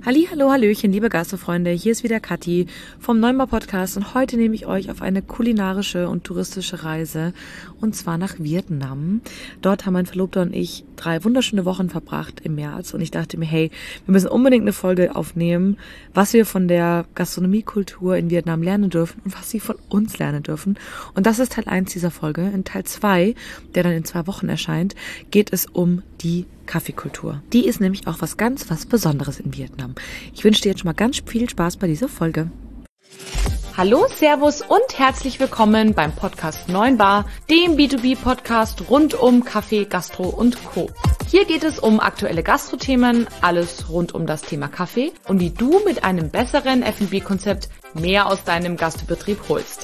Hallihallo, hallöchen, liebe Gastrofreunde, hier ist wieder Kathi vom Neumar Podcast und heute nehme ich euch auf eine kulinarische und touristische Reise und zwar nach Vietnam. Dort haben mein Verlobter und ich 3 wunderschöne Wochen verbracht im März und ich dachte mir, hey, wir müssen unbedingt eine Folge aufnehmen, was wir von der Gastronomiekultur in Vietnam lernen dürfen und was sie von uns lernen dürfen. Und das ist Teil 1 dieser Folge. In Teil 2, der dann in 2 Wochen erscheint, geht es um die Kaffeekultur. Die ist nämlich auch was Besonderes in Vietnam. Ich wünsche dir jetzt schon mal ganz viel Spaß bei dieser Folge. Hallo, Servus und herzlich willkommen beim Podcast 9 Bar, dem B2B-Podcast rund um Kaffee, Gastro und Co. Hier geht es um aktuelle Gastrothemen, alles rund um das Thema Kaffee und wie du mit einem besseren F&B-Konzept mehr aus deinem Gastbetrieb holst.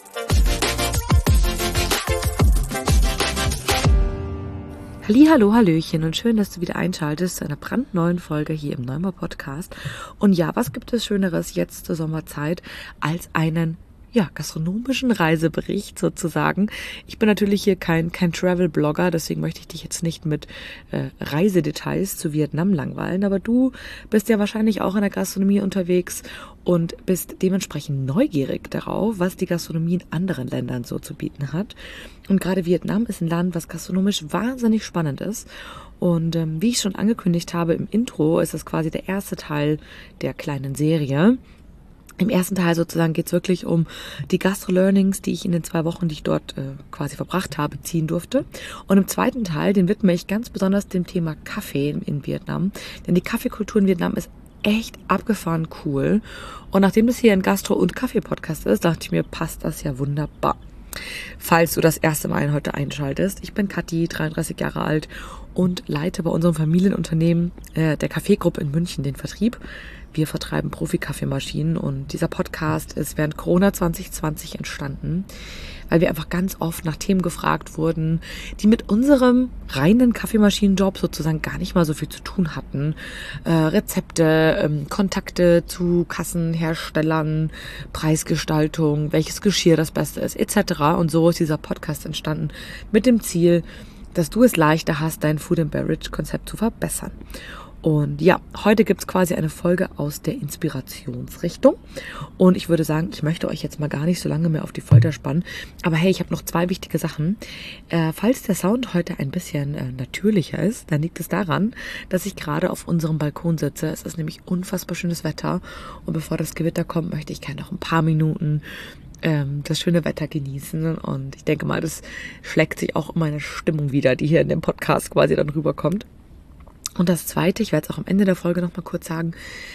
Hallihallo, hallöchen und schön, dass du wieder einschaltest zu einer brandneuen Folge hier im Neumar Podcast. Und ja, was gibt es Schöneres jetzt zur Sommerzeit als einen gastronomischen Reisebericht sozusagen. Ich bin natürlich hier kein Travel-Blogger, deswegen möchte ich dich jetzt nicht mit Reisedetails zu Vietnam langweilen, aber du bist ja wahrscheinlich auch in der Gastronomie unterwegs und bist dementsprechend neugierig darauf, was die Gastronomie in anderen Ländern so zu bieten hat. Und gerade Vietnam ist ein Land, was gastronomisch wahnsinnig spannend ist. Und wie ich schon angekündigt habe im Intro, ist das quasi der erste Teil der kleinen Serie. Im ersten Teil sozusagen geht es wirklich um die Gastro-Learnings, die ich in den 2 Wochen, die ich dort quasi verbracht habe, ziehen durfte. Und im zweiten Teil, den widme ich ganz besonders dem Thema Kaffee in Vietnam. Denn die Kaffeekultur in Vietnam ist echt abgefahren cool. Und nachdem das hier ein Gastro- und Kaffee-Podcast ist, dachte ich mir, passt das ja wunderbar. Falls du das erste Mal heute einschaltest, ich bin Kathi, 33 Jahre alt und leite bei unserem Familienunternehmen der Kaffeegruppe in München den Vertrieb. Wir vertreiben Profi-Kaffeemaschinen und dieser Podcast ist während Corona 2020 entstanden, weil wir einfach ganz oft nach Themen gefragt wurden, die mit unserem reinen Kaffeemaschinenjob sozusagen gar nicht mal so viel zu tun hatten. Rezepte, Kontakte zu Kassenherstellern, Preisgestaltung, welches Geschirr das Beste ist, etc. Und so ist dieser Podcast entstanden mit dem Ziel, dass du es leichter hast, dein Food and Beverage Konzept zu verbessern. Und ja, heute gibt's quasi eine Folge aus der Inspirationsrichtung. Und ich würde sagen, ich möchte euch jetzt mal gar nicht so lange mehr auf die Folter spannen. Aber hey, ich habe noch 2 wichtige Sachen. Falls der Sound heute ein bisschen natürlicher ist, dann liegt es daran, dass ich gerade auf unserem Balkon sitze. Es ist nämlich unfassbar schönes Wetter. Und bevor das Gewitter kommt, möchte ich gerne noch ein paar Minuten das schöne Wetter genießen. Und ich denke mal, das schlägt sich auch in meine Stimmung wieder, die hier in dem Podcast quasi dann rüberkommt. Und das Zweite, ich werde es auch am Ende der Folge noch mal kurz sagen,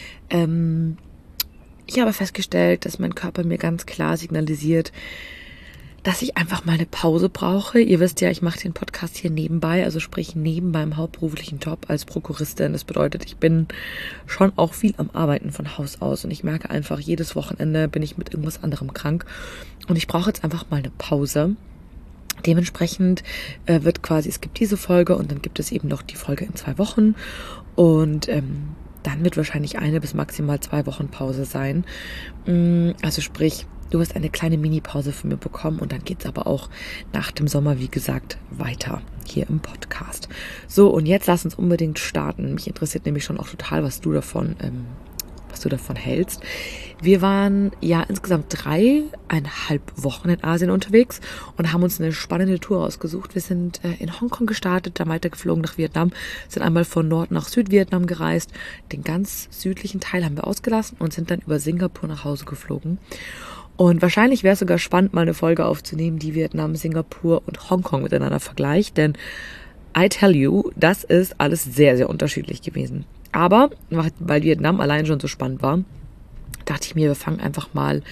ich habe festgestellt, dass mein Körper mir ganz klar signalisiert, dass ich einfach mal eine Pause brauche. Ihr wisst ja, ich mache den Podcast hier nebenbei, also sprich neben meinem hauptberuflichen Job als Prokuristin. Das bedeutet, ich bin schon auch viel am Arbeiten von Haus aus und ich merke einfach, jedes Wochenende bin ich mit irgendwas anderem krank und ich brauche jetzt einfach mal eine Pause. Dementsprechend wird quasi, es gibt diese Folge und dann gibt es eben noch die Folge in 2 Wochen und dann wird wahrscheinlich 1 bis maximal 2 Wochen Pause sein. Also sprich, du wirst eine kleine Mini-Pause von mir bekommen und dann geht's aber auch nach dem Sommer, wie gesagt, weiter hier im Podcast. So, und jetzt lass uns unbedingt starten. Mich interessiert nämlich schon auch total, was du davon hältst. Wir waren ja insgesamt 3,5 Wochen in Asien unterwegs und haben uns eine spannende Tour ausgesucht. Wir sind in Hongkong gestartet, dann weitergeflogen nach Vietnam, sind einmal von Nord nach Südvietnam gereist. Den ganz südlichen Teil haben wir ausgelassen und sind dann über Singapur nach Hause geflogen. Und wahrscheinlich wäre es sogar spannend, mal eine Folge aufzunehmen, die Vietnam, Singapur und Hongkong miteinander vergleicht, denn I tell you, das ist alles sehr, sehr unterschiedlich gewesen. Aber, weil Vietnam allein schon so spannend war, dachte ich mir, wir fangen einfach mal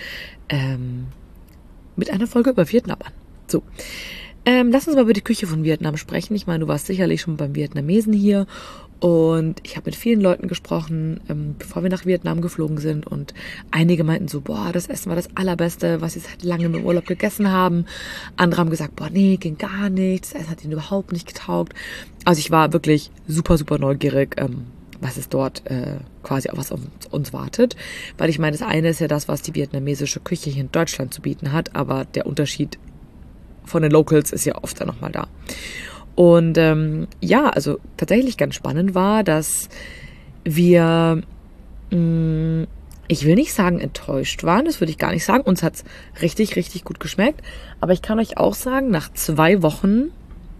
mit einer Folge über Vietnam an. So, lass uns mal über die Küche von Vietnam sprechen. Ich meine, du warst sicherlich schon beim Vietnamesen hier und ich habe mit vielen Leuten gesprochen, bevor wir nach Vietnam geflogen sind und einige meinten so, boah, das Essen war das Allerbeste, was sie seit langem im Urlaub gegessen haben. Andere haben gesagt, boah, nee, ging gar nicht, das Essen hat ihnen überhaupt nicht getaugt. Also ich war wirklich super, super neugierig, was es dort quasi auf was auf uns wartet. Weil ich meine, das eine ist ja das, was die vietnamesische Küche hier in Deutschland zu bieten hat, aber der Unterschied von den Locals ist ja oft dann nochmal da. Und also tatsächlich ganz spannend war, dass wir Ich will nicht sagen enttäuscht waren, das würde ich gar nicht sagen. Uns hat's richtig, richtig gut geschmeckt. Aber ich kann euch auch sagen, nach 2 Wochen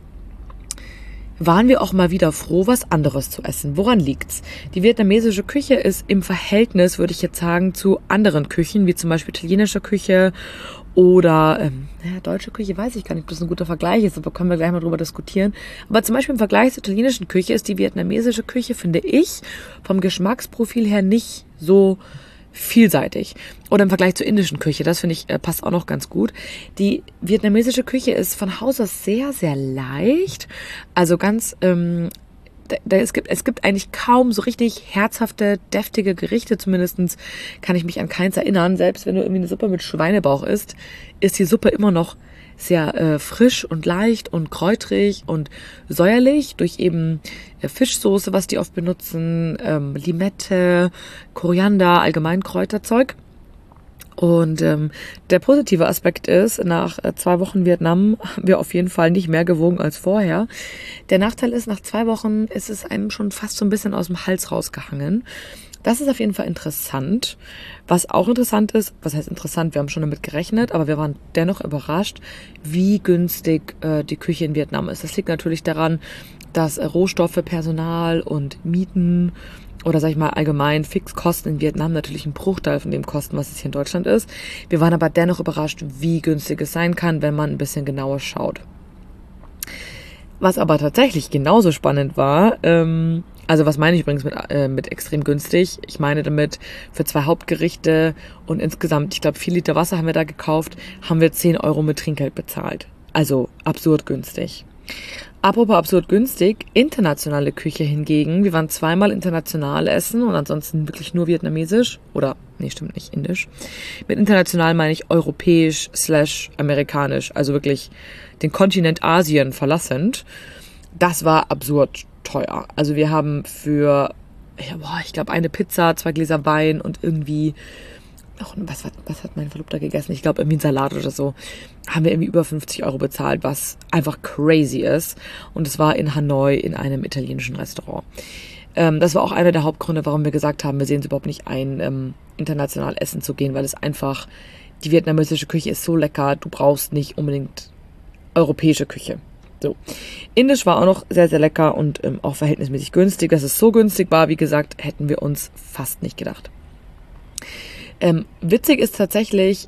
waren wir auch mal wieder froh, was anderes zu essen. Woran liegt's? Die vietnamesische Küche ist im Verhältnis, würde ich jetzt sagen, zu anderen Küchen, wie zum Beispiel italienische Küche oder deutsche Küche, weiß ich gar nicht, ob das ein guter Vergleich ist, aber können wir gleich mal drüber diskutieren. Aber zum Beispiel im Vergleich zur italienischen Küche ist die vietnamesische Küche, finde ich, vom Geschmacksprofil her nicht so vielseitig. Oder im Vergleich zur indischen Küche, das finde ich passt auch noch ganz gut. Die vietnamesische Küche ist von Haus aus sehr, sehr leicht. Also ganz, es gibt eigentlich kaum so richtig herzhafte, deftige Gerichte. Zumindest kann ich mich an keins erinnern. Selbst wenn du irgendwie eine Suppe mit Schweinebauch isst, ist die Suppe immer noch sehr frisch und leicht und kräutrig und säuerlich durch eben Fischsoße, was die oft benutzen, Limette, Koriander, allgemein Kräuterzeug. Und der positive Aspekt ist, nach 2 Wochen Vietnam haben wir auf jeden Fall nicht mehr gewogen als vorher. Der Nachteil ist, nach 2 Wochen ist es einem schon fast so ein bisschen aus dem Hals rausgehangen. Das ist auf jeden Fall interessant. Was auch interessant ist, was heißt interessant, wir haben schon damit gerechnet, aber wir waren dennoch überrascht, wie günstig die Küche in Vietnam ist. Das liegt natürlich daran, dass Rohstoffe, Personal und Mieten oder sag ich mal allgemein Fixkosten in Vietnam natürlich ein Bruchteil von dem kosten, was es hier in Deutschland ist. Wir waren aber dennoch überrascht, wie günstig es sein kann, wenn man ein bisschen genauer schaut. Was aber tatsächlich genauso spannend war, also was meine ich übrigens mit extrem günstig? Ich meine damit für 2 Hauptgerichte und insgesamt, ich glaube 4 Liter Wasser haben wir da gekauft, haben wir 10 Euro mit Trinkgeld bezahlt. Also absurd günstig. Apropos absurd günstig, internationale Küche hingegen. Wir waren 2-mal international essen und ansonsten wirklich nur vietnamesisch. Oder, nee, stimmt nicht, indisch. Mit international meine ich europäisch / amerikanisch. Also wirklich den Kontinent Asien verlassend. Das war absurd teuer. Also wir haben für, ich glaube, eine Pizza, 2 Gläser Wein und irgendwie was hat mein Verlobter gegessen? Ich glaube, irgendwie ein Salat oder so. Haben wir irgendwie über 50 Euro bezahlt, was einfach crazy ist. Und es war in Hanoi in einem italienischen Restaurant. Das war auch einer der Hauptgründe, warum wir gesagt haben, wir sehen es überhaupt nicht ein, international essen zu gehen, weil es einfach, die vietnamesische Küche ist so lecker, du brauchst nicht unbedingt europäische Küche. So. Indisch war auch noch sehr, sehr lecker und auch verhältnismäßig günstig. Dass es so günstig war, wie gesagt, hätten wir uns fast nicht gedacht. Witzig ist tatsächlich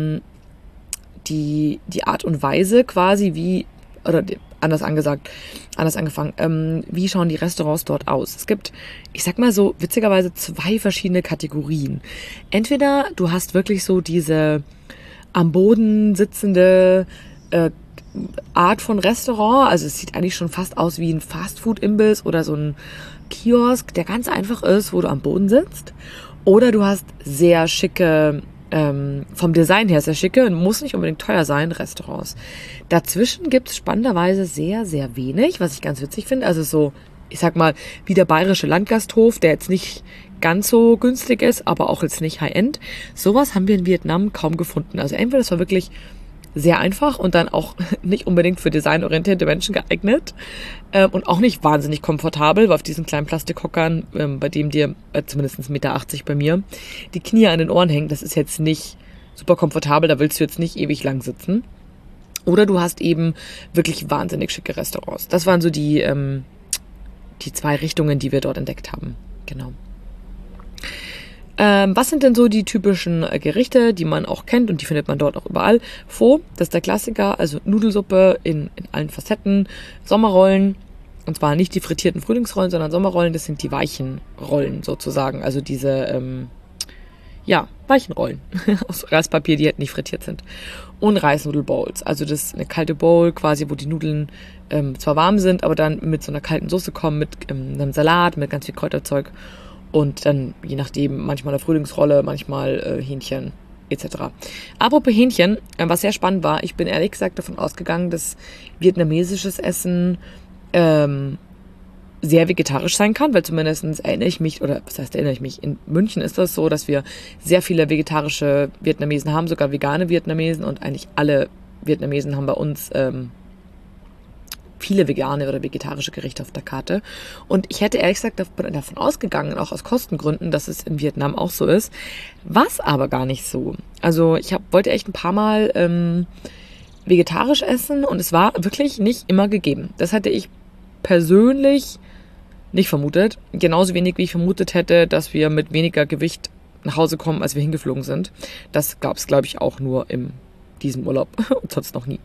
die Art und Weise quasi, anders angefangen, wie schauen die Restaurants dort aus? Es gibt, ich sag mal so, witzigerweise 2 verschiedene Kategorien. Entweder du hast wirklich so diese am Boden sitzende Art von Restaurant, also es sieht eigentlich schon fast aus wie ein Fastfood-Imbiss oder so ein Kiosk, der ganz einfach ist, wo du am Boden sitzt. Oder du hast sehr schicke, vom Design her sehr schicke, muss nicht unbedingt teuer sein, Restaurants. Dazwischen gibt es spannenderweise sehr, sehr wenig, was ich ganz witzig finde. Also so, ich sag mal, wie der bayerische Landgasthof, der jetzt nicht ganz so günstig ist, aber auch jetzt nicht High-End. Sowas haben wir in Vietnam kaum gefunden. Also entweder das war wirklich sehr einfach und dann auch nicht unbedingt für designorientierte Menschen geeignet und auch nicht wahnsinnig komfortabel, weil auf diesen kleinen Plastikhockern, bei dem dir zumindest 1,80 Meter bei mir, die Knie an den Ohren hängen, das ist jetzt nicht super komfortabel, da willst du jetzt nicht ewig lang sitzen. Oder du hast eben wirklich wahnsinnig schicke Restaurants. Das waren so die 2 Richtungen, die wir dort entdeckt haben. Genau. Was sind denn so die typischen Gerichte, die man auch kennt und die findet man dort auch überall? Pho, das ist der Klassiker, also Nudelsuppe in allen Facetten, Sommerrollen, und zwar nicht die frittierten Frühlingsrollen, sondern Sommerrollen, das sind die weichen Rollen sozusagen, also diese, weichen Rollen aus Reispapier, die halt nicht frittiert sind. Und Reisnudelbowls, also das ist eine kalte Bowl quasi, wo die Nudeln zwar warm sind, aber dann mit so einer kalten Soße kommen, mit einem Salat, mit ganz viel Kräuterzeug. Und dann, je nachdem, manchmal eine Frühlingsrolle, manchmal Hähnchen etc. Apropos Hähnchen, was sehr spannend war, ich bin ehrlich gesagt davon ausgegangen, dass vietnamesisches Essen sehr vegetarisch sein kann, weil zumindest erinnere ich mich, oder was heißt erinnere ich mich, in München ist das so, dass wir sehr viele vegetarische Vietnamesen haben, sogar vegane Vietnamesen und eigentlich alle Vietnamesen haben bei uns viele vegane oder vegetarische Gerichte auf der Karte. Und ich hätte ehrlich gesagt davon ausgegangen, auch aus Kostengründen, dass es in Vietnam auch so ist. Was aber gar nicht so. Also ich wollte echt ein paar Mal vegetarisch essen und es war wirklich nicht immer gegeben. Das hätte ich persönlich nicht vermutet. Genauso wenig, wie ich vermutet hätte, dass wir mit weniger Gewicht nach Hause kommen, als wir hingeflogen sind. Das gab es, glaube ich, auch nur in diesem Urlaub und sonst noch nie.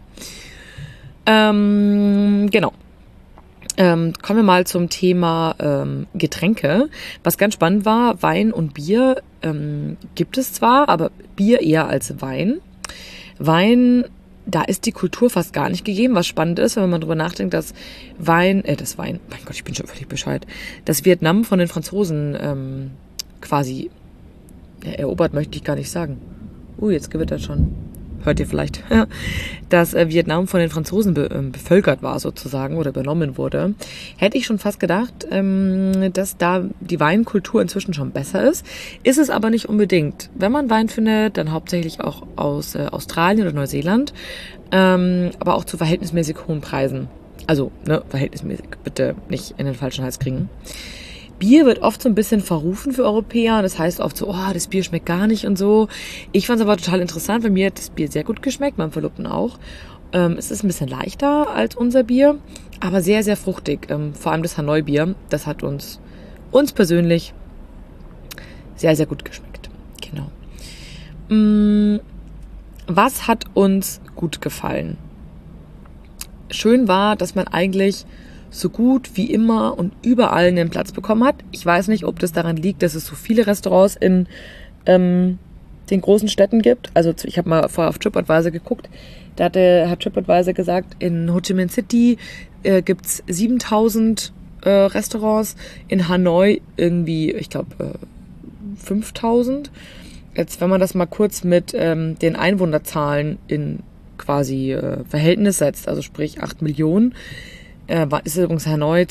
Genau. Kommen wir mal zum Thema Getränke. Was ganz spannend war, Wein und Bier gibt es zwar, aber Bier eher als Wein. Wein, da ist die Kultur fast gar nicht gegeben, was spannend ist, wenn man darüber nachdenkt, dass mein Gott, ich bin schon völlig Bescheid, dass Vietnam von den Franzosen quasi erobert, möchte ich gar nicht sagen. Jetzt gewittert schon. Hört ihr vielleicht, dass Vietnam von den Franzosen bevölkert war sozusagen oder übernommen wurde, hätte ich schon fast gedacht, dass da die Weinkultur inzwischen schon besser ist. Ist es aber nicht unbedingt. Wenn man Wein findet, dann hauptsächlich auch aus Australien oder Neuseeland, aber auch zu verhältnismäßig hohen Preisen. Also, verhältnismäßig, bitte nicht in den falschen Hals kriegen. Bier wird oft so ein bisschen verrufen für Europäer. Das heißt oft so, das Bier schmeckt gar nicht und so. Ich fand es aber total interessant, weil mir hat das Bier sehr gut geschmeckt, meinem Verlobten auch. Es ist ein bisschen leichter als unser Bier, aber sehr, sehr fruchtig. Vor allem das Hanoi-Bier, das hat uns persönlich sehr, sehr gut geschmeckt. Genau. Was hat uns gut gefallen? Schön war, dass man eigentlich so gut wie immer und überall einen Platz bekommen hat. Ich weiß nicht, ob das daran liegt, dass es so viele Restaurants in den großen Städten gibt. Also ich habe mal vorher auf TripAdvisor geguckt. Da hat TripAdvisor gesagt, in Ho Chi Minh City gibt es 7000 Restaurants. In Hanoi irgendwie, ich glaube, 5000. Jetzt, wenn man das mal kurz mit den Einwohnerzahlen in quasi Verhältnis setzt, also sprich 8 Millionen, ist übrigens Hanoi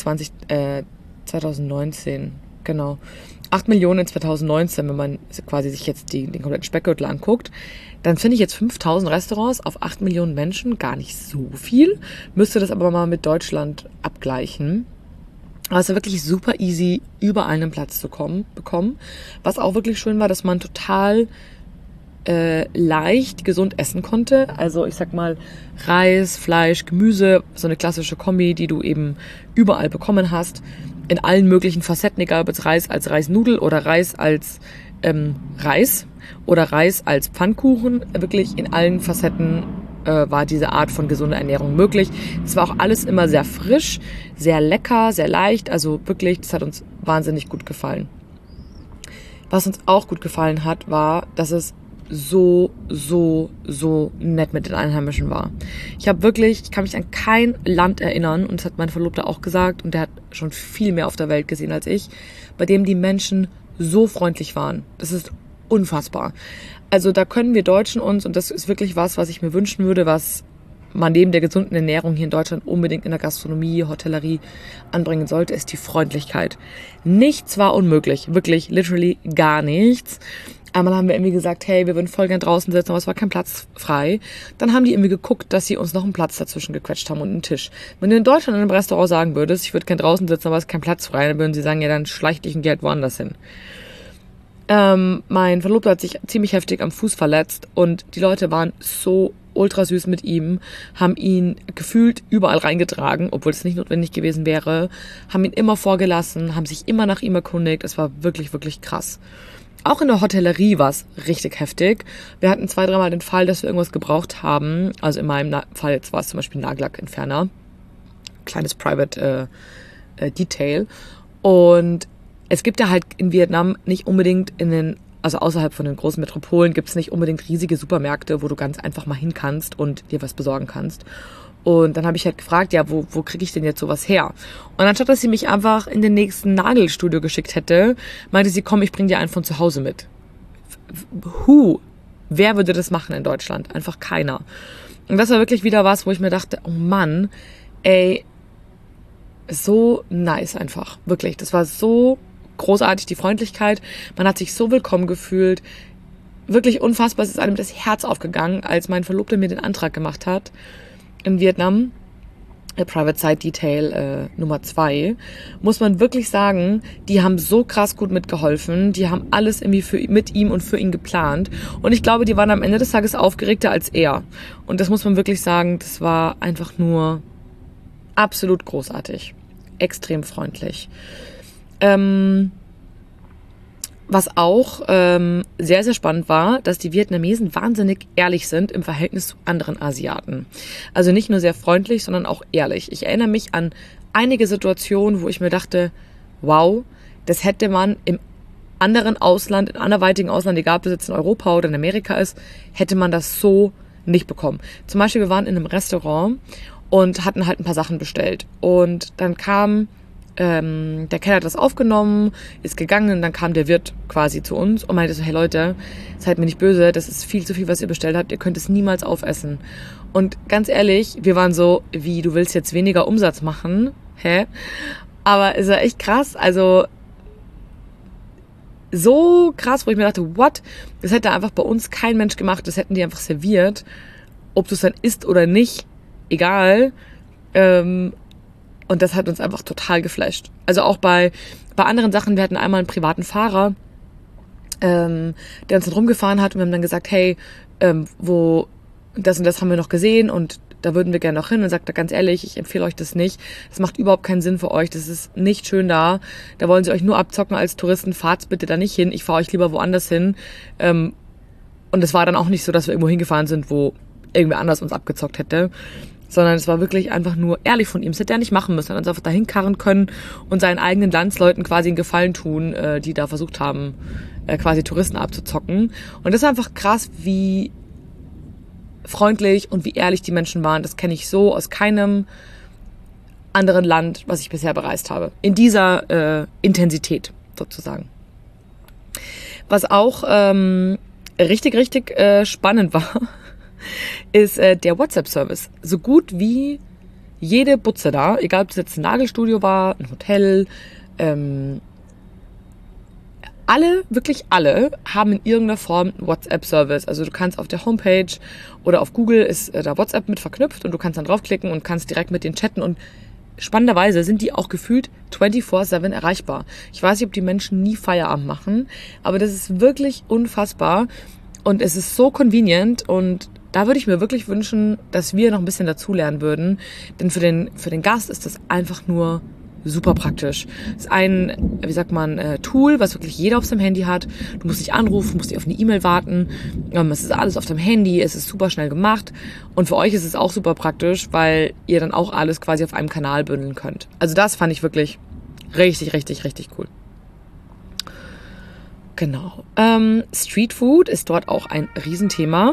2019, genau. 8 Millionen in 2019, wenn man quasi sich jetzt den kompletten Speckgürtel anguckt, dann finde ich jetzt 5000 Restaurants auf 8 Millionen Menschen gar nicht so viel. Müsste das aber mal mit Deutschland abgleichen. Aber es war wirklich super easy, überall einen Platz zu bekommen. Was auch wirklich schön war, dass man total leicht gesund essen konnte. Also ich sag mal Reis, Fleisch, Gemüse, so eine klassische Kombi, die du eben überall bekommen hast. In allen möglichen Facetten, egal ob es Reis als Reisnudel oder Reis als Reis oder Reis als Pfannkuchen. Wirklich in allen Facetten war diese Art von gesunder Ernährung möglich. Es war auch alles immer sehr frisch, sehr lecker, sehr leicht. Also wirklich, das hat uns wahnsinnig gut gefallen. Was uns auch gut gefallen hat, war, dass es so nett mit den Einheimischen war. Ich kann mich an kein Land erinnern, und das hat mein Verlobter auch gesagt, und der hat schon viel mehr auf der Welt gesehen als ich, bei dem die Menschen so freundlich waren. Das ist unfassbar. Also da können wir Deutschen uns, und das ist wirklich was ich mir wünschen würde, was man neben der gesunden Ernährung hier in Deutschland unbedingt in der Gastronomie, Hotellerie anbringen sollte, ist die Freundlichkeit. Nichts war unmöglich, wirklich, literally gar nichts. Einmal haben wir irgendwie gesagt, hey, wir würden voll gern draußen sitzen, aber es war kein Platz frei. Dann haben die irgendwie geguckt, dass sie uns noch einen Platz dazwischen gequetscht haben und einen Tisch. Wenn du in Deutschland in einem Restaurant sagen würdest, ich würde gern draußen sitzen, aber es ist kein Platz frei, dann würden sie sagen, ja, dann schleich dich ein Geld woanders hin. Mein Verlobter hat sich ziemlich heftig am Fuß verletzt und die Leute waren so ultra süß mit ihm, haben ihn gefühlt überall reingetragen, obwohl es nicht notwendig gewesen wäre, haben ihn immer vorgelassen, haben sich immer nach ihm erkundigt. Es war wirklich, wirklich krass. Auch in der Hotellerie war es richtig heftig. Wir hatten 2-3 Mal den Fall, dass wir irgendwas gebraucht haben. Also in meinem Fall jetzt war es zum Beispiel ein Nagellackentferner. Kleines Private Detail. Und es gibt ja halt in Vietnam nicht unbedingt also außerhalb von den großen Metropolen gibt es nicht unbedingt riesige Supermärkte, wo du ganz einfach mal hin kannst und dir was besorgen kannst. Und dann habe ich halt gefragt, ja, wo kriege ich denn jetzt sowas her? Und anstatt, dass sie mich einfach in den nächsten Nagelstudio geschickt hätte, meinte sie, komm, ich bring dir einen von zu Hause mit. Wer würde das machen in Deutschland? Einfach keiner. Und das war wirklich wieder was, wo ich mir dachte, oh Mann, ey, so nice einfach. Wirklich, das war so großartig, die Freundlichkeit. Man hat sich so willkommen gefühlt. Wirklich unfassbar, es ist einem das Herz aufgegangen, als mein Verlobter mir den Antrag gemacht hat in Vietnam. Private Site Detail Nummer 2, muss man wirklich sagen, die haben so krass gut mitgeholfen. Die haben alles irgendwie mit ihm und für ihn geplant. Und ich glaube, die waren am Ende des Tages aufgeregter als er. Und das muss man wirklich sagen, das war einfach nur absolut großartig. Extrem freundlich. Was auch sehr, sehr spannend war, dass die Vietnamesen wahnsinnig ehrlich sind im Verhältnis zu anderen Asiaten. Also nicht nur sehr freundlich, sondern auch ehrlich. Ich erinnere mich an einige Situationen, wo ich mir dachte, wow, das hätte man im anderen Ausland, in anderweitigen Ausland, egal ob das jetzt in Europa oder in Amerika ist, hätte man das so nicht bekommen. Zum Beispiel, wir waren in einem Restaurant und hatten halt ein paar Sachen bestellt. Und dann kam der Kellner hat das aufgenommen, ist gegangen und dann kam der Wirt quasi zu uns und meinte so, hey Leute, seid mir nicht böse, das ist viel zu viel, was ihr bestellt habt, ihr könnt es niemals aufessen. Und ganz ehrlich, wir waren so, wie, du willst jetzt weniger Umsatz machen? Hä? Aber es war echt krass, also so krass, wo ich mir dachte, what? Das hätte einfach bei uns kein Mensch gemacht, das hätten die einfach serviert, ob du es dann isst oder nicht, egal. Und das hat uns einfach total geflasht. Also auch bei anderen Sachen, wir hatten einmal einen privaten Fahrer, der uns dann rumgefahren hat und wir haben dann gesagt, hey, wo das und das haben wir noch gesehen und da würden wir gerne noch hin. Und sagt er, ganz ehrlich, ich empfehle euch das nicht. Das macht überhaupt keinen Sinn für euch. Das ist nicht schön da. Da wollen sie euch nur abzocken als Touristen. Fahrt bitte da nicht hin. Ich fahre euch lieber woanders hin. Und es war dann auch nicht so, dass wir irgendwo hingefahren sind, wo irgendwer anders uns abgezockt hätte. Sondern es war wirklich einfach nur ehrlich von ihm. Das hätte er nicht machen müssen. Er hat uns einfach dahin karren können und seinen eigenen Landsleuten quasi einen Gefallen tun, die da versucht haben, quasi Touristen abzuzocken. Und das ist einfach krass, wie freundlich und wie ehrlich die Menschen waren. Das kenne ich so aus keinem anderen Land, was ich bisher bereist habe. In dieser Intensität sozusagen. Was auch richtig spannend war, ist der WhatsApp-Service. So gut wie jede Butze da, egal ob es jetzt ein Nagelstudio war, ein Hotel, wirklich alle haben in irgendeiner Form einen WhatsApp-Service. Also du kannst auf der Homepage oder auf Google ist da WhatsApp mit verknüpft und du kannst dann draufklicken und kannst direkt mit denen chatten und spannenderweise sind die auch gefühlt 24/7 erreichbar. Ich weiß nicht, ob die Menschen nie Feierabend machen, aber das ist wirklich unfassbar und es ist so convenient und da würde ich mir wirklich wünschen, dass wir noch ein bisschen dazulernen würden, denn für den Gast ist das einfach nur super praktisch. Es ist ein, Tool, was wirklich jeder auf seinem Handy hat. Du musst nicht anrufen, musst nicht auf eine E-Mail warten. Es ist alles auf deinem Handy, es ist super schnell gemacht. Und für euch ist es auch super praktisch, weil ihr dann auch alles quasi auf einem Kanal bündeln könnt. Also das fand ich wirklich richtig cool. Genau. Street Food ist dort auch ein Riesenthema.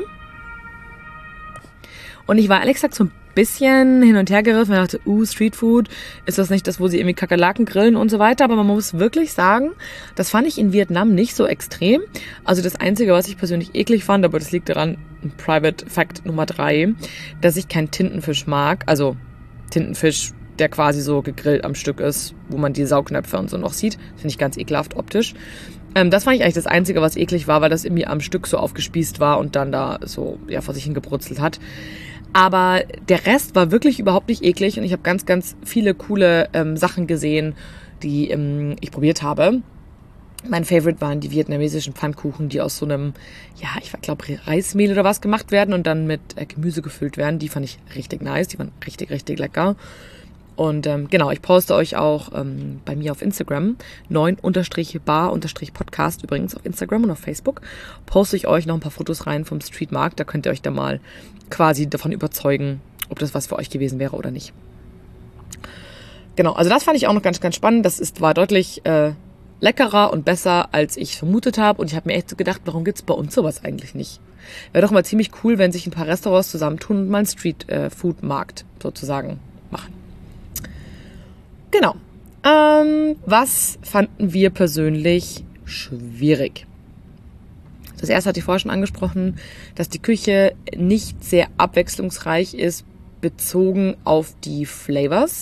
Und ich war ehrlich gesagt so ein bisschen hin und her gerissen und dachte, Streetfood, ist das nicht das, wo sie irgendwie Kakerlaken grillen und so weiter? Aber man muss wirklich sagen, das fand ich in Vietnam nicht so extrem. Also das Einzige, was ich persönlich eklig fand, aber das liegt daran, Private Fact Nummer 3, dass ich keinen Tintenfisch mag. Also Tintenfisch, der quasi so gegrillt am Stück ist, wo man die Saugnäpfe und so noch sieht. Finde ich ganz ekelhaft optisch. Das fand ich eigentlich das Einzige, was eklig war, weil das irgendwie am Stück so aufgespießt war und dann da so vor sich hingebrutzelt hat. Aber der Rest war wirklich überhaupt nicht eklig und ich habe ganz viele coole Sachen gesehen, die ich probiert habe. Mein Favorite waren die vietnamesischen Pfannkuchen, die aus so einem, ich glaube Reismehl oder was gemacht werden und dann mit Gemüse gefüllt werden. Die fand ich richtig nice, die waren richtig lecker. Und genau, ich poste euch auch bei mir auf Instagram 9_bar_podcast übrigens auf Instagram und auf Facebook. Poste ich euch noch ein paar Fotos rein vom Streetmarkt. Da könnt ihr euch dann mal quasi davon überzeugen, ob das was für euch gewesen wäre oder nicht. Genau, also das fand ich auch noch ganz spannend. War deutlich leckerer und besser, als ich vermutet habe. Und ich habe mir echt so gedacht, warum gibt's bei uns sowas eigentlich nicht? Wäre doch mal ziemlich cool, wenn sich ein paar Restaurants zusammentun und mal einen Street-Food-Markt sozusagen machen. Genau. Was fanden wir persönlich schwierig? Das erste hatte ich vorher schon angesprochen, dass die Küche nicht sehr abwechslungsreich ist, bezogen auf die Flavors.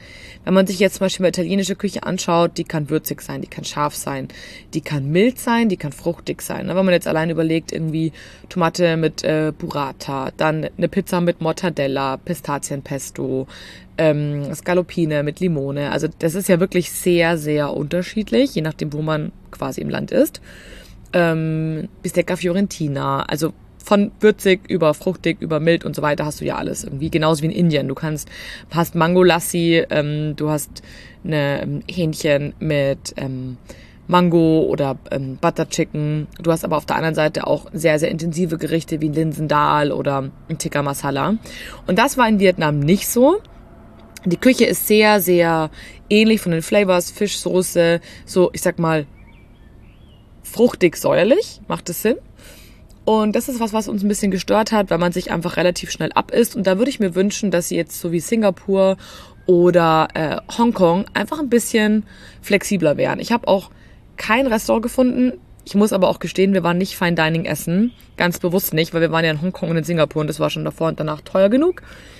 Wenn man sich jetzt zum Beispiel mal italienische Küche anschaut, die kann würzig sein, die kann scharf sein, die kann mild sein, die kann fruchtig sein. Wenn man jetzt allein überlegt, irgendwie Tomate mit Burrata, dann eine Pizza mit Mortadella, Pistazienpesto, Scallopine mit Limone. Also das ist ja wirklich sehr, sehr unterschiedlich, je nachdem, wo man quasi im Land ist. Bistecca Fiorentina, also von würzig über fruchtig, über mild und so weiter hast du ja alles irgendwie. Genauso wie in Indien. Du hast Mango Lassi, du hast eine Hähnchen mit Mango oder Butter Chicken. Du hast aber auf der anderen Seite auch sehr, sehr intensive Gerichte wie Linsendal oder Tikka Masala. Und das war in Vietnam nicht so. Die Küche ist sehr, sehr ähnlich von den Flavors, Fischsoße, so ich sag mal fruchtig säuerlich, macht es Sinn? Und das ist was uns ein bisschen gestört hat, weil man sich einfach relativ schnell abisst. Und da würde ich mir wünschen, dass sie jetzt so wie Singapur oder Hongkong einfach ein bisschen flexibler wären. Ich habe auch kein Restaurant gefunden. Ich muss aber auch gestehen, wir waren nicht Fine Dining essen. Ganz bewusst nicht, weil wir waren ja in Hongkong und in Singapur und das war schon davor und danach teuer genug.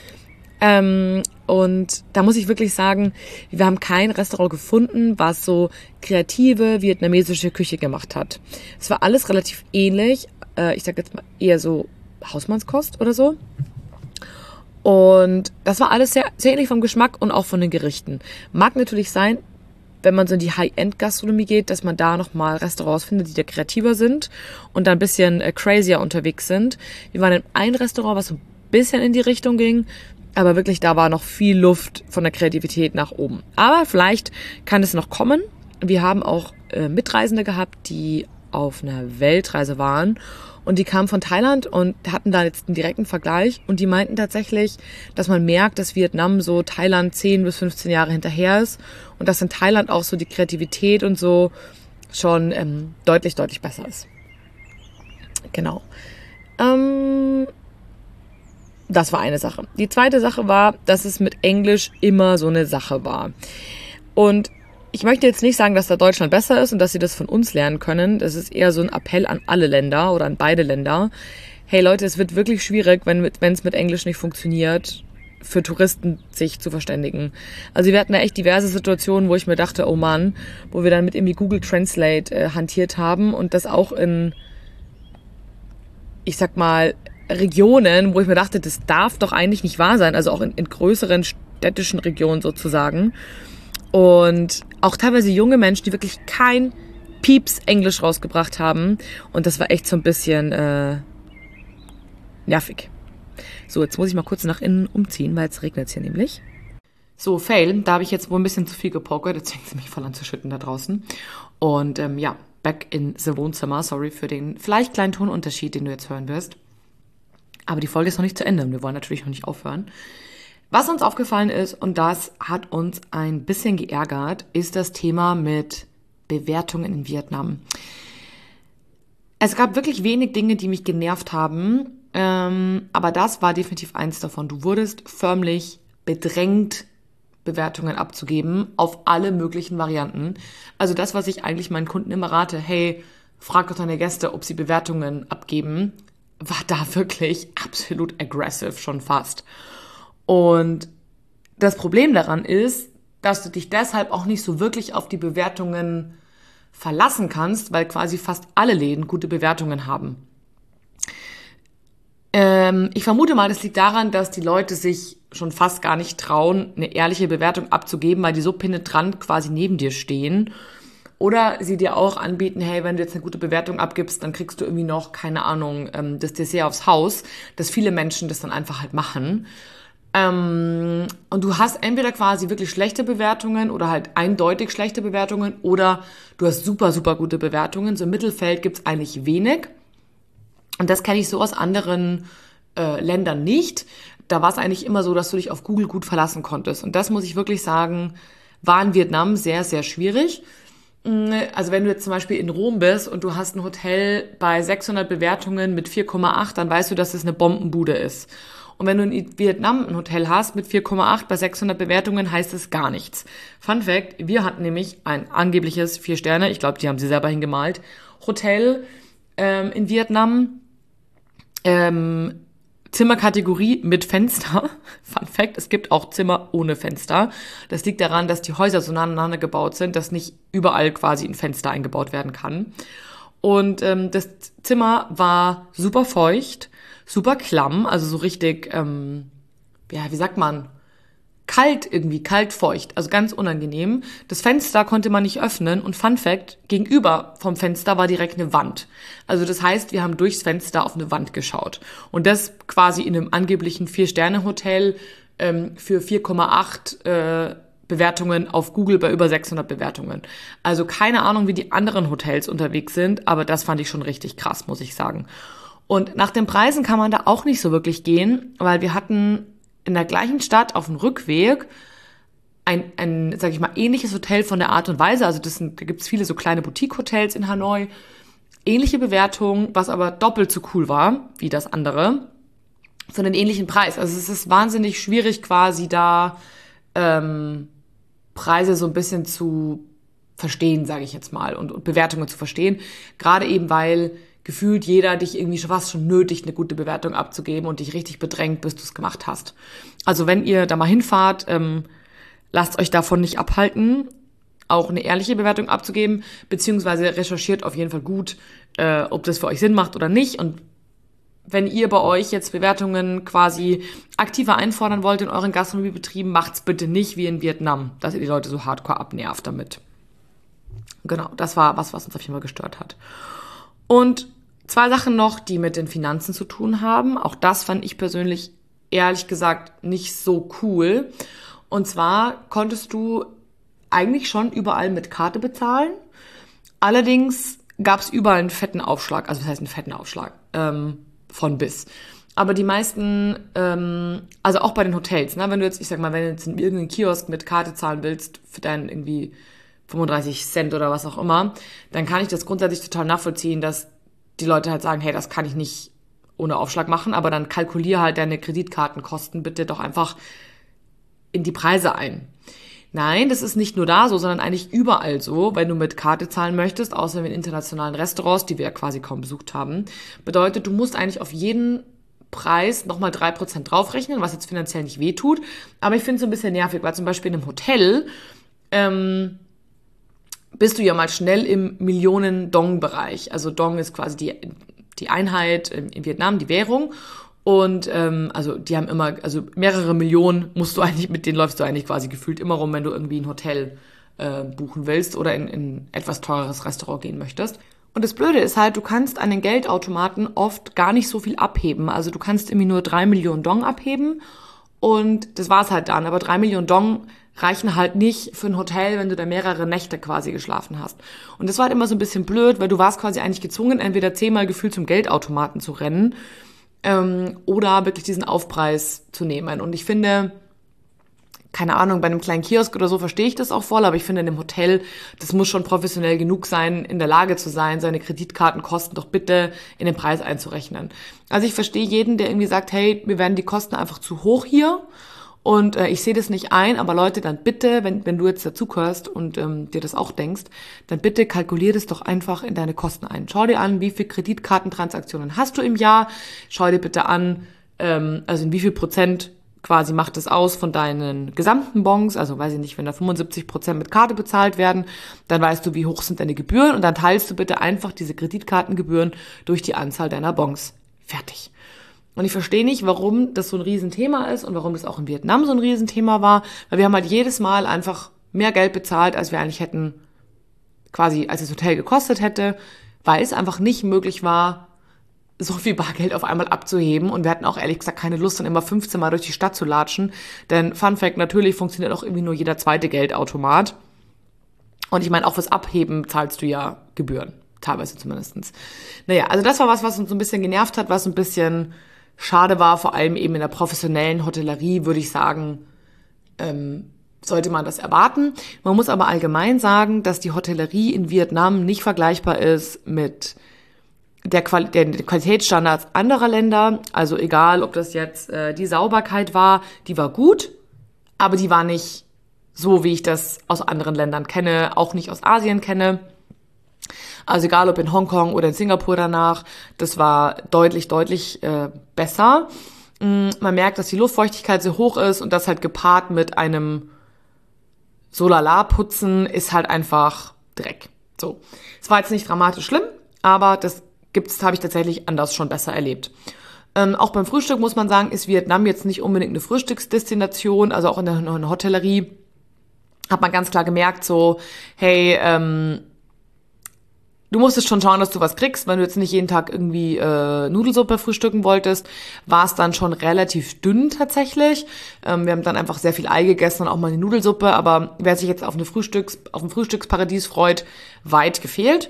Und da muss ich wirklich sagen, wir haben kein Restaurant gefunden, was so kreative vietnamesische Küche gemacht hat. Es war alles relativ ähnlich. Ich sag jetzt mal eher so Hausmannskost oder so. Und das war alles sehr, sehr ähnlich vom Geschmack und auch von den Gerichten. Mag natürlich sein, wenn man so in die High-End-Gastronomie geht, dass man da nochmal Restaurants findet, die da kreativer sind und da ein bisschen crazier unterwegs sind. Wir waren in einem Restaurant, was so ein bisschen in die Richtung ging, aber wirklich, da war noch viel Luft von der Kreativität nach oben. Aber vielleicht kann es noch kommen. Wir haben auch Mitreisende gehabt, die auf einer Weltreise waren und die kamen von Thailand und hatten da jetzt einen direkten Vergleich und die meinten tatsächlich, dass man merkt, dass Vietnam so Thailand 10 bis 15 Jahre hinterher ist und dass in Thailand auch so die Kreativität und so schon deutlich, deutlich besser ist. Genau. Das war eine Sache. Die zweite Sache war, dass es mit Englisch immer so eine Sache war. Und ich möchte jetzt nicht sagen, dass da Deutschland besser ist und dass sie das von uns lernen können. Das ist eher so ein Appell an alle Länder oder an beide Länder. Hey Leute, es wird wirklich schwierig, wenn es mit Englisch nicht funktioniert, für Touristen sich zu verständigen. Also wir hatten da echt diverse Situationen, wo ich mir dachte, oh Mann, wo wir dann mit irgendwie Google Translate hantiert haben und das auch in, ich sag mal, Regionen, wo ich mir dachte, das darf doch eigentlich nicht wahr sein, also auch in größeren städtischen Regionen sozusagen. Und auch teilweise junge Menschen, die wirklich kein Pieps Englisch rausgebracht haben. Und das war echt so ein bisschen nervig. So, jetzt muss ich mal kurz nach innen umziehen, weil jetzt regnet es hier nämlich. So, Fail, da habe ich jetzt wohl ein bisschen zu viel gepokert, jetzt fängt es mich voll an zu schütten da draußen. Und ja, back in the Wohnzimmer, sorry für den vielleicht kleinen Tonunterschied, den du jetzt hören wirst. Aber die Folge ist noch nicht zu Ende und wir wollen natürlich noch nicht aufhören. Was uns aufgefallen ist, und das hat uns ein bisschen geärgert, ist das Thema mit Bewertungen in Vietnam. Es gab wirklich wenig Dinge, die mich genervt haben, aber das war definitiv eins davon. Du wurdest förmlich bedrängt, Bewertungen abzugeben auf alle möglichen Varianten. Also das, was ich eigentlich meinen Kunden immer rate, hey, frag doch deine Gäste, ob sie Bewertungen abgeben, war da wirklich absolut aggressive schon fast. Und das Problem daran ist, dass du dich deshalb auch nicht so wirklich auf die Bewertungen verlassen kannst, weil quasi fast alle Läden gute Bewertungen haben. Ich vermute mal, das liegt daran, dass die Leute sich schon fast gar nicht trauen, eine ehrliche Bewertung abzugeben, weil die so penetrant quasi neben dir stehen. Oder sie dir auch anbieten, hey, wenn du jetzt eine gute Bewertung abgibst, dann kriegst du irgendwie noch, keine Ahnung, das Dessert aufs Haus, dass viele Menschen das dann einfach halt machen. Und du hast entweder quasi wirklich schlechte Bewertungen oder halt eindeutig schlechte Bewertungen oder du hast super, super gute Bewertungen. So im Mittelfeld gibt's eigentlich wenig. Und das kenne ich so aus anderen Ländern nicht. Da war es eigentlich immer so, dass du dich auf Google gut verlassen konntest. Und das muss ich wirklich sagen, war in Vietnam sehr, sehr schwierig. Also wenn du jetzt zum Beispiel in Rom bist und du hast ein Hotel bei 600 Bewertungen mit 4,8, dann weißt du, dass es eine Bombenbude ist. Und wenn du in Vietnam ein Hotel hast mit 4,8 bei 600 Bewertungen, heißt es gar nichts. Fun Fact, wir hatten nämlich ein angebliches 4 Sterne, ich glaube, die haben sie selber hingemalt, Hotel in Vietnam. Zimmerkategorie mit Fenster. Fun Fact, es gibt auch Zimmer ohne Fenster. Das liegt daran, dass die Häuser so nah aneinander gebaut sind, dass nicht überall quasi ein Fenster eingebaut werden kann. Und das Zimmer war super feucht, super klamm, also so richtig, wie sagt man, kalt irgendwie, kalt feucht, also ganz unangenehm. Das Fenster konnte man nicht öffnen und Fun Fact, gegenüber vom Fenster war direkt eine Wand. Also das heißt, wir haben durchs Fenster auf eine Wand geschaut. Und das quasi in einem angeblichen 4-Sterne-Hotel für 4,8 Bewertungen auf Google bei über 600 Bewertungen. Also keine Ahnung, wie die anderen Hotels unterwegs sind, aber das fand ich schon richtig krass, muss ich sagen. Und nach den Preisen kann man da auch nicht so wirklich gehen, weil wir hatten in der gleichen Stadt auf dem Rückweg ein sag ich mal, ähnliches Hotel von der Art und Weise. Also da gibt's viele so kleine Boutique-Hotels in Hanoi. Ähnliche Bewertung, was aber doppelt so cool war wie das andere, für einen ähnlichen Preis. Also es ist wahnsinnig schwierig quasi da Preise so ein bisschen zu verstehen, sage ich jetzt mal, und Bewertungen zu verstehen. Gerade eben, weil gefühlt jeder dich irgendwie fast schon nötigt, eine gute Bewertung abzugeben und dich richtig bedrängt, bis du es gemacht hast. Also wenn ihr da mal hinfahrt, lasst euch davon nicht abhalten, auch eine ehrliche Bewertung abzugeben, beziehungsweise recherchiert auf jeden Fall gut, ob das für euch Sinn macht oder nicht. Und wenn ihr bei euch jetzt Bewertungen quasi aktiver einfordern wollt in euren Gastronomiebetrieben, macht's bitte nicht wie in Vietnam, dass ihr die Leute so hardcore abnervt damit. Genau, das war was uns auf jeden Fall gestört hat. Und 2 Sachen noch, die mit den Finanzen zu tun haben. Auch das fand ich persönlich ehrlich gesagt nicht so cool. Und zwar konntest du eigentlich schon überall mit Karte bezahlen. Allerdings gab es überall einen fetten Aufschlag. Also was heißt einen fetten Aufschlag? Von bis. Aber die meisten, also auch bei den Hotels, ne, wenn du jetzt, ich sag mal, wenn du jetzt in irgendeinem Kiosk mit Karte zahlen willst, für deinen irgendwie 35 Cent oder was auch immer, dann kann ich das grundsätzlich total nachvollziehen, dass die Leute halt sagen, hey, das kann ich nicht ohne Aufschlag machen, aber dann kalkulier halt deine Kreditkartenkosten bitte doch einfach in die Preise ein. Nein, das ist nicht nur da so, sondern eigentlich überall so, wenn du mit Karte zahlen möchtest, außer in internationalen Restaurants, die wir ja quasi kaum besucht haben. Bedeutet, du musst eigentlich auf jeden Preis nochmal 3% draufrechnen, was jetzt finanziell nicht wehtut. Aber ich finde es so ein bisschen nervig, weil zum Beispiel in einem Hotel bist du ja mal schnell im Millionen-Dong-Bereich. Also Dong ist quasi die Einheit in Vietnam, die Währung. Und also die haben immer, also mehrere Millionen mit denen läufst du eigentlich quasi gefühlt immer rum, wenn du irgendwie ein Hotel buchen willst oder in ein etwas teureres Restaurant gehen möchtest. Und das Blöde ist halt, du kannst an den Geldautomaten oft gar nicht so viel abheben. Also du kannst irgendwie nur 3 Millionen Dong abheben und das war's halt dann. Aber 3 Millionen Dong reichen halt nicht für ein Hotel, wenn du da mehrere Nächte quasi geschlafen hast. Und das war halt immer so ein bisschen blöd, weil du warst quasi eigentlich gezwungen, entweder 10-mal gefühlt zum Geldautomaten zu rennen oder wirklich diesen Aufpreis zu nehmen. Und ich finde, keine Ahnung, bei einem kleinen Kiosk oder so verstehe ich das auch voll, aber ich finde in einem Hotel, das muss schon professionell genug sein, in der Lage zu sein, seine Kreditkartenkosten doch bitte in den Preis einzurechnen. Also ich verstehe jeden, der irgendwie sagt, hey, mir werden die Kosten einfach zu hoch hier und ich sehe das nicht ein, aber Leute, dann bitte, wenn du jetzt dazugehörst und dir das auch denkst, dann bitte kalkulier das doch einfach in deine Kosten ein. Schau dir an, wie viel Kreditkartentransaktionen hast du im Jahr, schau dir bitte an, also in wie viel Prozent quasi macht es aus von deinen gesamten Bons, also weiß ich nicht, wenn da 75% mit Karte bezahlt werden, dann weißt du, wie hoch sind deine Gebühren und dann teilst du bitte einfach diese Kreditkartengebühren durch die Anzahl deiner Bons. Fertig. Und ich verstehe nicht, warum das so ein Riesenthema ist und warum das auch in Vietnam so ein Riesenthema war, weil wir haben halt jedes Mal einfach mehr Geld bezahlt, als wir eigentlich hätten, quasi als das Hotel gekostet hätte, weil es einfach nicht möglich war, so viel Bargeld auf einmal abzuheben. Und wir hatten auch ehrlich gesagt keine Lust, dann immer 15 Mal durch die Stadt zu latschen. Denn Fun Fact, natürlich funktioniert auch irgendwie nur jeder zweite Geldautomat. Und ich meine, auch fürs Abheben zahlst du ja Gebühren. Teilweise zumindestens. Naja, also das war was uns so ein bisschen genervt hat, was ein bisschen schade war. Vor allem eben in der professionellen Hotellerie, würde ich sagen, sollte man das erwarten. Man muss aber allgemein sagen, dass die Hotellerie in Vietnam nicht vergleichbar ist mit den Qualitätsstandards anderer Länder, also egal, ob das jetzt die Sauberkeit war, die war gut, aber die war nicht so, wie ich das aus anderen Ländern kenne, auch nicht aus Asien kenne. Also egal, ob in Hongkong oder in Singapur danach, das war deutlich besser. Man merkt, dass die Luftfeuchtigkeit sehr hoch ist und das halt gepaart mit einem Solala-Putzen ist halt einfach Dreck. So. Es war jetzt nicht dramatisch schlimm, aber das habe ich tatsächlich anders schon besser erlebt. Auch beim Frühstück muss man sagen, ist Vietnam jetzt nicht unbedingt eine Frühstücksdestination, also auch in der Hotellerie hat man ganz klar gemerkt, so, hey, du musstest schon schauen, dass du was kriegst. Wenn du jetzt nicht jeden Tag irgendwie Nudelsuppe frühstücken wolltest, war es dann schon relativ dünn tatsächlich. Wir haben dann einfach sehr viel Ei gegessen und auch mal eine Nudelsuppe. Aber wer sich jetzt auf ein Frühstücksparadies freut, weit gefehlt.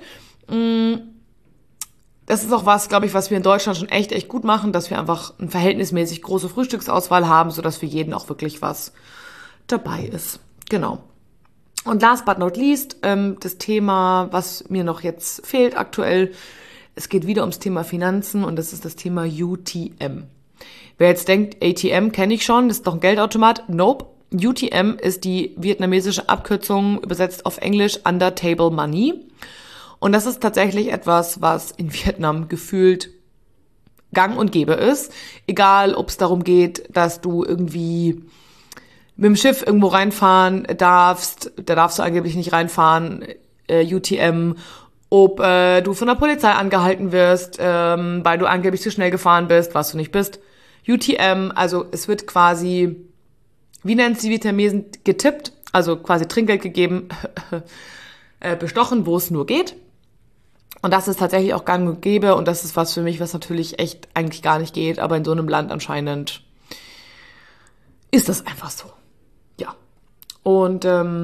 Das ist auch was, glaube ich, was wir in Deutschland schon echt gut machen, dass wir einfach eine verhältnismäßig große Frühstücksauswahl haben, sodass für jeden auch wirklich was dabei ist. Genau. Und last but not least, das Thema, was mir noch jetzt fehlt aktuell, es geht wieder ums Thema Finanzen und das ist das Thema UTM. Wer jetzt denkt, ATM kenne ich schon, das ist doch ein Geldautomat. Nope. UTM ist die vietnamesische Abkürzung, übersetzt auf Englisch Under Table Money. Und das ist tatsächlich etwas, was in Vietnam gefühlt gang und gäbe ist. Egal, ob es darum geht, dass du irgendwie mit dem Schiff irgendwo reinfahren darfst, da darfst du angeblich nicht reinfahren, UTM, ob du von der Polizei angehalten wirst, weil du angeblich zu schnell gefahren bist, was du nicht bist. UTM, also es wird quasi, wie nennt sie Vietnamesen, getippt, also quasi Trinkgeld gegeben, bestochen, wo es nur geht. Und das ist tatsächlich auch gang und gäbe und das ist was für mich, was natürlich echt eigentlich gar nicht geht, aber in so einem Land anscheinend ist das einfach so. Ja. Und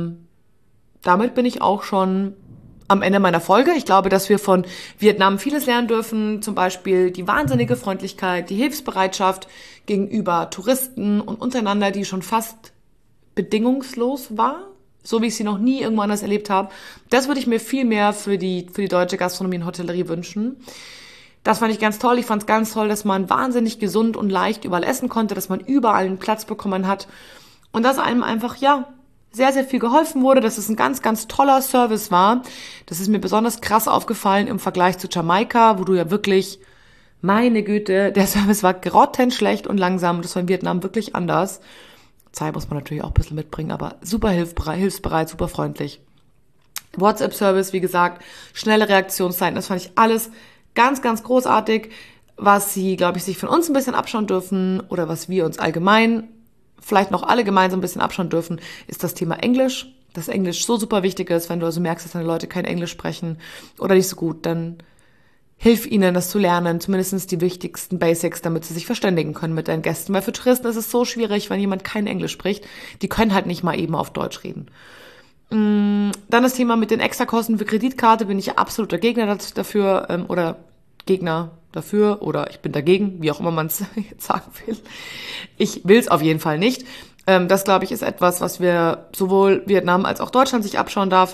damit bin ich auch schon am Ende meiner Folge. Ich glaube, dass wir von Vietnam vieles lernen dürfen, zum Beispiel die wahnsinnige Freundlichkeit, die Hilfsbereitschaft gegenüber Touristen und untereinander, die schon fast bedingungslos war, so wie ich sie noch nie irgendwo anders erlebt habe. Das würde ich mir viel mehr für die deutsche Gastronomie und Hotellerie wünschen. Das fand ich ganz toll. Ich fand es ganz toll, dass man wahnsinnig gesund und leicht überall essen konnte, dass man überall einen Platz bekommen hat und dass einem einfach, sehr, sehr viel geholfen wurde, dass es ein ganz, ganz toller Service war. Das ist mir besonders krass aufgefallen im Vergleich zu Jamaika, wo du ja wirklich, meine Güte, der Service war grottenschlecht und langsam. Das war in Vietnam wirklich anders. Zeit muss man natürlich auch ein bisschen mitbringen, aber super hilfsbereit, super freundlich. WhatsApp-Service, wie gesagt, schnelle Reaktionszeiten, das fand ich alles ganz, ganz großartig. Was sie, glaube ich, sich von uns ein bisschen abschauen dürfen oder was wir uns allgemein vielleicht noch alle gemeinsam ein bisschen abschauen dürfen, ist das Thema Englisch. Dass Englisch so super wichtig ist, wenn du also merkst, dass deine Leute kein Englisch sprechen oder nicht so gut, dann hilf ihnen, das zu lernen, zumindest die wichtigsten Basics, damit sie sich verständigen können mit deinen Gästen. Weil für Touristen ist es so schwierig, wenn jemand kein Englisch spricht. Die können halt nicht mal eben auf Deutsch reden. Dann das Thema mit den Extrakosten für Kreditkarte, bin ich absoluter Gegner dafür oder Gegner dafür oder ich bin dagegen, wie auch immer man es jetzt sagen will. Ich will es auf jeden Fall nicht. Das, glaube ich, ist etwas, was wir sowohl Vietnam als auch Deutschland sich abschauen darf.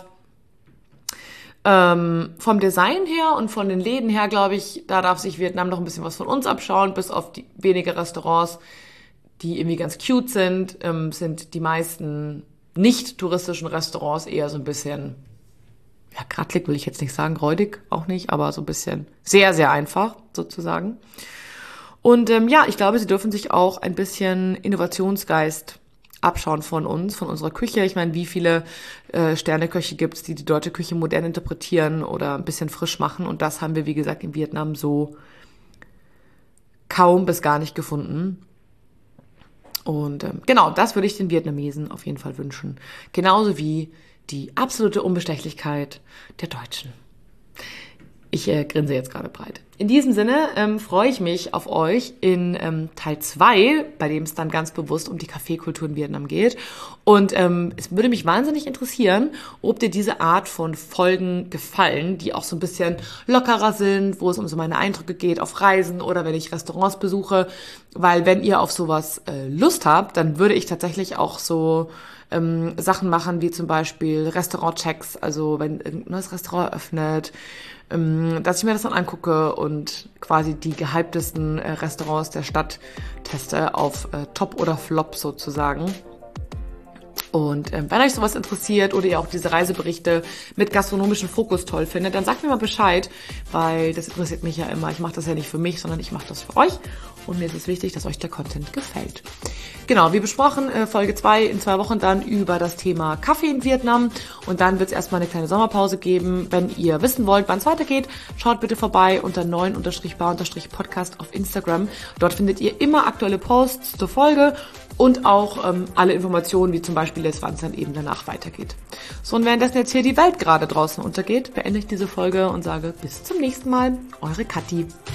Vom Design her und von den Läden her, glaube ich, da darf sich Vietnam noch ein bisschen was von uns abschauen, bis auf die wenige Restaurants, die irgendwie ganz cute sind die meisten nicht touristischen Restaurants eher so ein bisschen, grattelig will ich jetzt nicht sagen, räudig auch nicht, aber so ein bisschen sehr, sehr einfach sozusagen. Und ich glaube, sie dürfen sich auch ein bisschen Innovationsgeist abschauen von uns, von unserer Küche. Ich meine, wie viele Sterneköche gibt's, die deutsche Küche modern interpretieren oder ein bisschen frisch machen? Und das haben wir, wie gesagt, in Vietnam so kaum bis gar nicht gefunden. Und das würde ich den Vietnamesen auf jeden Fall wünschen. Genauso wie die absolute Unbestechlichkeit der Deutschen. Ich grinse jetzt gerade breit. In diesem Sinne freue ich mich auf euch in Teil 2, bei dem es dann ganz bewusst um die Kaffeekultur in Vietnam geht. Und es würde mich wahnsinnig interessieren, ob dir diese Art von Folgen gefallen, die auch so ein bisschen lockerer sind, wo es um so meine Eindrücke geht auf Reisen oder wenn ich Restaurants besuche. Weil wenn ihr auf sowas Lust habt, dann würde ich tatsächlich auch so Sachen machen, wie zum Beispiel Restaurant-Checks, also wenn irgendein neues Restaurant öffnet, dass ich mir das dann angucke und quasi die gehyptesten Restaurants der Stadt teste auf Top oder Flop sozusagen. Und wenn euch sowas interessiert oder ihr auch diese Reiseberichte mit gastronomischem Fokus toll findet, dann sagt mir mal Bescheid, weil das interessiert mich ja immer. Ich mache das ja nicht für mich, sondern ich mache das für euch. Und mir ist es wichtig, dass euch der Content gefällt. Genau, wie besprochen, Folge 2 in 2 Wochen dann über das Thema Kaffee in Vietnam. Und dann wird es erstmal eine kleine Sommerpause geben. Wenn ihr wissen wollt, wann es weitergeht, schaut bitte vorbei unter 9_bar_podcast auf Instagram. Dort findet ihr immer aktuelle Posts zur Folge und auch alle Informationen, wie zum Beispiel jetzt, wann es dann eben danach weitergeht. So, und währenddessen jetzt hier die Welt gerade draußen untergeht, beende ich diese Folge und sage bis zum nächsten Mal. Eure Kathi.